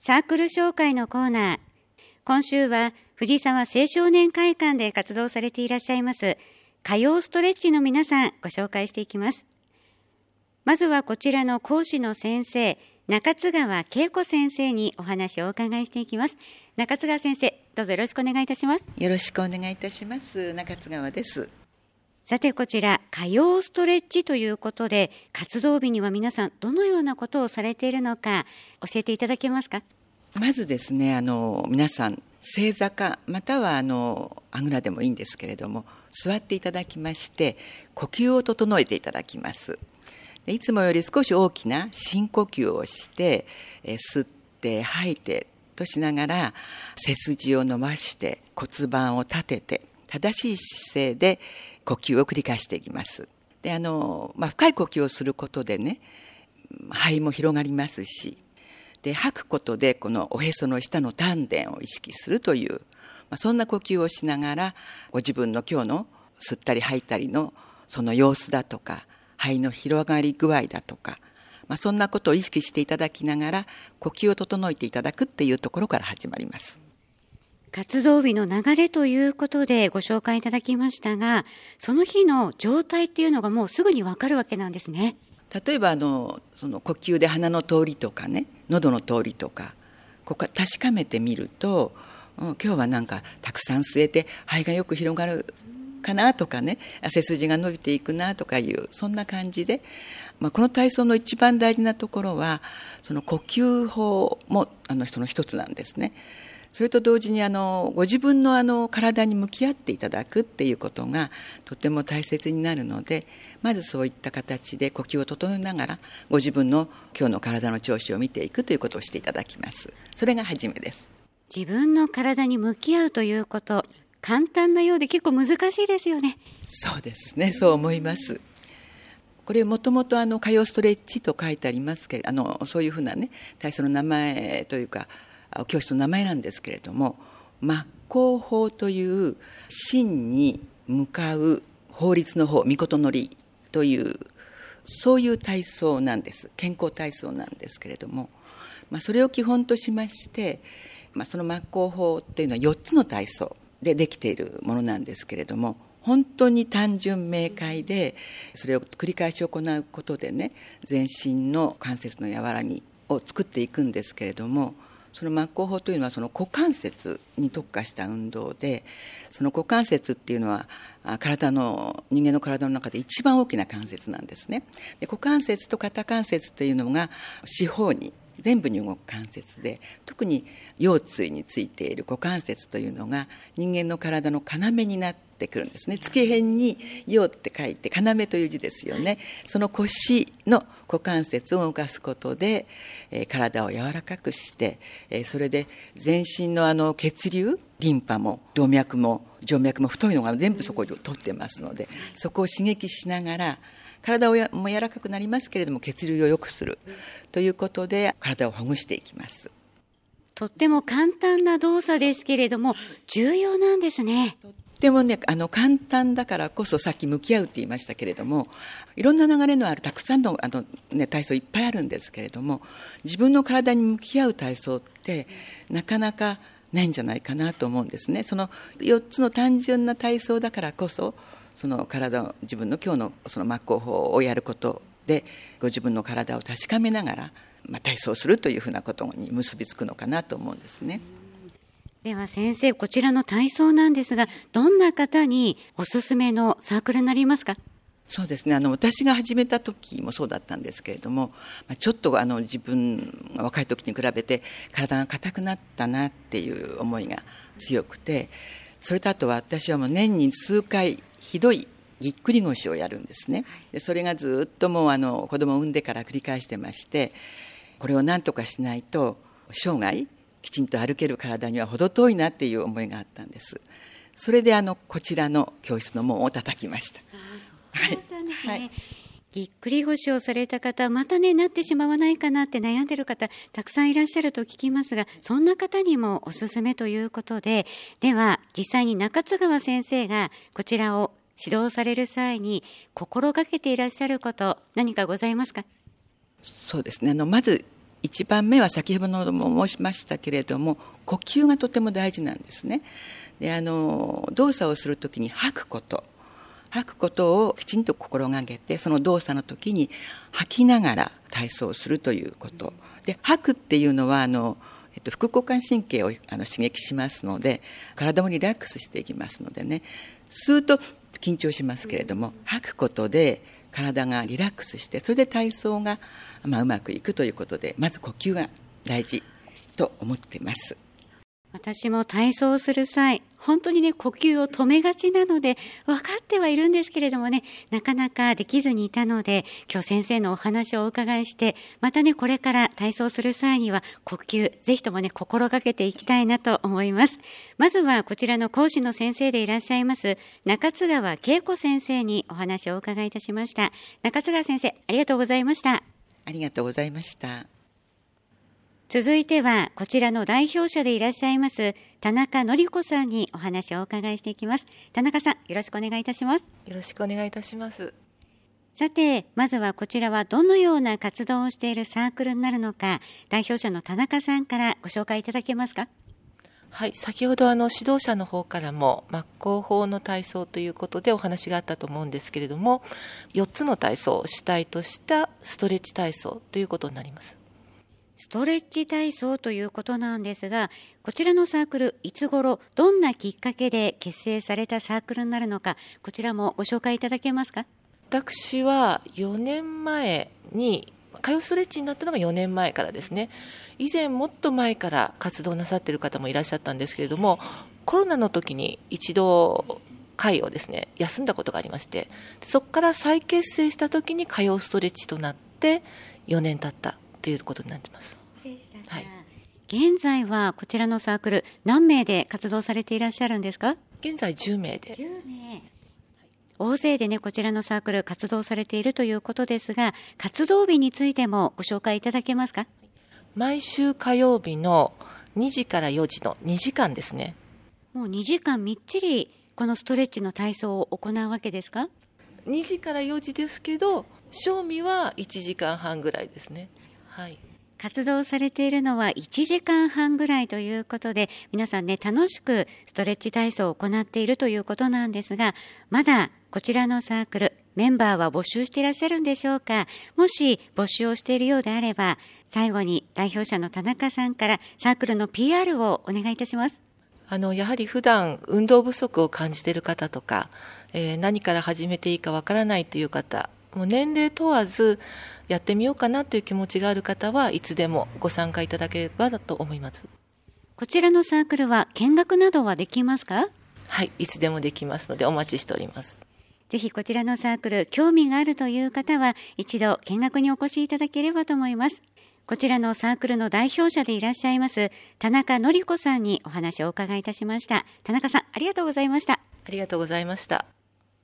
サークル紹介のコーナー。今週は藤沢青少年会館で活動されていらっしゃいます歌謡ストレッチの皆さん、ご紹介していきます。まずはこちらの講師の先生、中津川恵子先生にお話をお伺いしていきます。中津川先生、どうぞよろしくお願いいたします。 よろしくお願いいたします。中津川です。 さて、こちら歌謡ストレッチということで、活動日には皆さんどのようなことをされているのか教えていただけますか？ まずですね、皆さん正座かまたはあぐらでもいいんですけれども、座っていただきまして呼吸を整えていただきます。でいつもより少し大きな深呼吸をして、吸って吐いてとしながら背筋を伸ばして骨盤を立てて正しい姿勢で呼吸を繰り返していきます。で深い呼吸をすることでね、肺も広がりますし、で吐くことでこのおへその下の丹田を意識するという、そんな呼吸をしながらご自分の今日の吸ったり吐いたりのその様子だとか肺の広がり具合だとか、そんなことを意識していただきながら呼吸を整えていただくっていうところから始まります。 活動日の流れということでご紹介いただきましたが、その日の状態っていうのがもうすぐにわかるわけなんですね。 例えばその呼吸で鼻の通りとかね、喉の通りとかここ確かめてみると、今日はなんかたくさん吸えて肺がよく広がるかなとかね、背筋が伸びていくなとかいう、そんな感じで、この体操の一番大事なところはその呼吸法もその一つなんですね。それと同時にご自分の体に向き合っていただくっていうことがとても大切になるので、まずそういった形で呼吸を整えながらご自分の今日の体の調子を見ていくということをしていただきます。それが初めです。 自分の体に向き合うということ、簡単なようで結構難しいですよね。 そうですね、そう思います。これもともと歌謡ストレッチと書いてありますけど、そういうふうなね体操の名前というか教室の名前なんですけれども、真向法という真に向かう法律の方、御事のりというそういう体操なんです。健康体操なんですけれども、それを基本としまして、その真向法っていうのは4つの体操でできているものなんですけれども、本当に単純明快で、それを繰り返し行うことでね、全身の関節の柔らぎを作っていくんですけれども、その真向法というのはその股関節に特化した運動で、その股関節っていうのは人間の体の中で一番大きな関節なんですね。で股関節と肩関節というのが四方に全部に動く関節で、特に腰椎についている股関節というのが人間の体の要になってくるんですね。付け辺に腰って書いて要という字ですよね。その腰の股関節を動かすことで、体を柔らかくして、それで全身の血流、リンパも動脈も静脈も太いのが全部そこに通ってますので、そこを刺激しながら体も柔らかくなりますけれども血流を良くするということで体をほぐしていきます。 とっても簡単な動作ですけれども重要なんですね。 とってもね簡単だからこそ、さっき向き合うって言いましたけれども、いろんな流れのあるたくさんの体操いっぱいあるんですけれども、自分の体に向き合う体操ってなかなかないんじゃないかなと思うんですね。その4つの単純な体操だからこそ、その体を自分の今日のその真向法をやることでご自分の体を確かめながら、体操するというふうなことに結びつくのかなと思うんですね。 では先生、こちらの体操なんですが、どんな方におすすめのサークルになりますか？ そうですね、私が始めた時もそうだったんですけれども、ちょっと自分が若い時に比べて体が硬くなったなっていう思いが強くて、それとあとは私はもう年に数回ひどいぎっくり腰をやるんですね。でそれがずっともう子供を産んでから繰り返してまして、これを何とかしないと生涯きちんと歩ける体には程遠いなっていう思いがあったんです。それでこちらの教室の門を叩きました。 そうだったんですね。はい、ぎっくり腰をされた方、またねなってしまわないかなって悩んでる方たくさんいらっしゃると聞きますが、そんな方にもおすすめということで、では実際に中津川先生がこちらを指導される際に心がけていらっしゃること何かございますか？ そうですね、まず一番目は先ほども申しましたけれども、呼吸がとても大事なんですね。で、動作をするときに吐くことをきちんと心がけて、その動作の時に吐きながら体操をするということで、吐くっていうのは副交感神経を刺激しますので、体もリラックスしていきますのでね、吸うと緊張しますけれども、吐くことで体がリラックスして、それで体操がうまくいくということで、まず呼吸が大事と思っています。 私も体操する際、本当にね、呼吸を止めがちなので、分かってはいるんですけれどもね、なかなかできずにいたので、今日先生のお話をお伺いして、またね、これから体操する際には、呼吸、ぜひともね、心がけていきたいなと思います。まずは、こちらの講師の先生でいらっしゃいます、中津川恵子先生にお話をお伺いいたしました。中津川先生、ありがとうございました。 ありがとうございました。 続いては、こちらの代表者でいらっしゃいます、田中典子さんにお話をお伺いしていきます。田中さん、よろしくお願いいたします。 よろしくお願いいたします。 さて、まずはこちらはどのような活動をしているサークルになるのか、代表者の田中さんからご紹介いただけますか。 はい、先ほど指導者の方からも真っ向法の体操ということでお話があったと思うんですけれども、4つの体操を主体としたストレッチ体操ということになります。 ストレッチ体操ということなんですが、こちらのサークル、いつ頃、どんなきっかけで結成されたサークルになるのか、こちらもご紹介いただけますか。 私は4年前に、通うストレッチになったのが4年前からですね。以前もっと前から活動なさっている方もいらっしゃったんですけれども、コロナの時に一度会をですね、休んだことがありまして、そこから再結成した時に通うストレッチとなって4年経ったということになっています。 はい、現在はこちらのサークル、何名で活動されていらっしゃるんですか。 現在10名で。 10名。大勢でね、こちらのサークル活動されているということですが、活動日についてもご紹介いただけますか。 毎週火曜日の2時から4時の2時間ですね。 もう2時間みっちりこのストレッチの体操を行うわけですか。 2時から4時ですけど、正味は1時間半ぐらいですね。はい。 活動されているのは1時間半ぐらいということで、皆さんね、楽しくストレッチ体操を行っているということなんですが、まだこちらのサークル、メンバーは募集していらっしゃるんでしょうか。もし募集をしているようであれば、最後に代表者の田中さんからサークルの PR をお願いいたします。 やはり普段運動不足を感じている方とか、何から始めていいかわからないという方、もう年齢問わずやってみようかなという気持ちがある方はいつでもご参加いただければと思います。 こちらのサークルは見学などはできますか。 はい、いつでもできますのでお待ちしております。 ぜひこちらのサークル、興味があるという方は一度見学にお越しいただければと思います。こちらのサークルの代表者でいらっしゃいます田中典子さんにお話をお伺いいたしました。田中さん、ありがとうございました。 ありがとうございました。